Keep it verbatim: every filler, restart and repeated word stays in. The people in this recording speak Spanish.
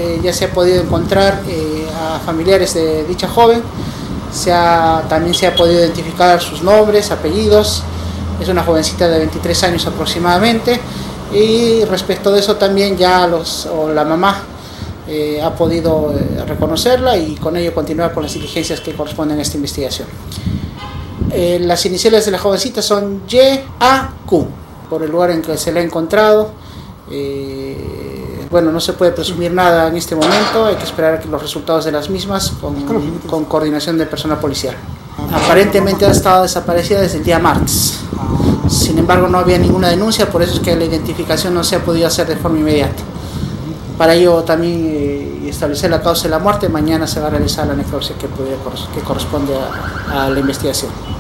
eh, ya se ha podido encontrar eh, a familiares de dicha joven, se ha, también se ha podido identificar sus nombres, apellidos. Es una jovencita de veintitrés años aproximadamente, y respecto de eso también ya los, o la mamá eh, ha podido eh, reconocerla y con ello continuar con las diligencias que corresponden a esta investigación. Eh, las iniciales de la jovencita son Y A Q, por el lugar en que se la ha encontrado. Eh, bueno, no se puede presumir nada en este momento, hay que esperar los resultados de las mismas con, con coordinación de personal policial. Aparentemente ha estado desaparecida desde el día martes, sin embargo no había ninguna denuncia, por eso es que la identificación no se ha podido hacer de forma inmediata. Para ello también eh, establecer la causa de la muerte, mañana se va a realizar la necropsia que, puede, que corresponde a, a la investigación.